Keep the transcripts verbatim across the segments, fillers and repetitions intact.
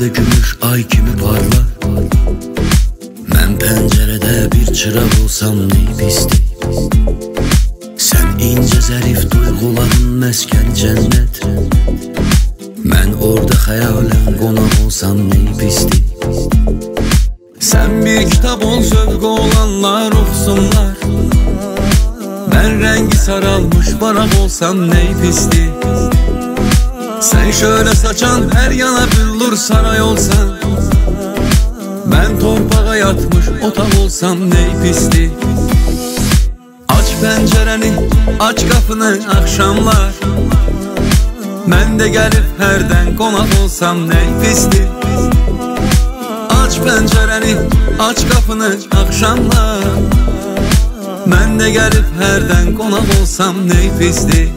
Gözlərdə gümüş ay kimi parlar. Mən pəncərədə bir çıraq olsam ney pisdir. Sən incə zərif duyğuların məskən cənnət. Mən orada xəyalən qonaq olsam ney pisdir. Sən bir kitab ol, zövqü olanlar oxusunlar. Mən rəngi saralmış varaq olsam ney pisdir. Sən şöyle saçan her yana büllur saray olsan. Ben torpağa yatmış otak olsam ney pisdir. Aç pencereni, aç kapını akşamlar. Ben de gelip herden konak olsam ney pisdir. Aç pencereni, aç kapını akşamlar. Ben de gelip herden konak olsam ney pisdir.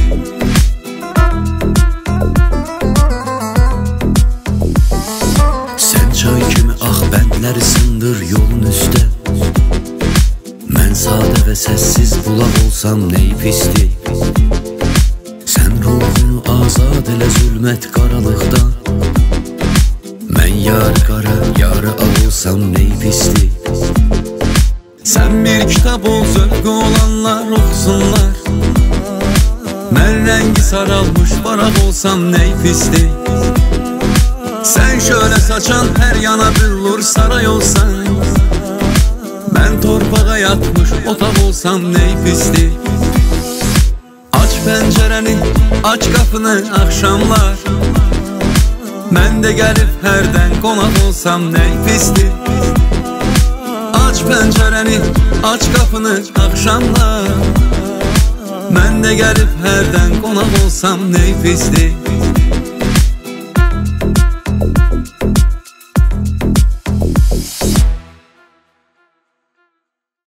Sen çay kimi ah bəndləri sındır yolun üstə. Mən sadə və səssiz bulaq olsam ney pisdir. Sən ruhunu azad elə zülmət qaralıqdan. Mən yarı qara, yarı ağ olsam ney pisdir. Sən bir kitab ol, zövqü olanlar oxusunlar. Mən rəngi saralmış varaq olsam ney pisdir. Sen şöyle saçan her yana büllur saray olsan. Ben torpağa yatmış otak olsam ney pisdir. Aç pencereni, aç kapını akşamlar. Ben de gelip herden konak olsam ney pisdir. Aç pencereni, aç kapını akşamlar. Ben de gelip herden konak olsam ney pisdir.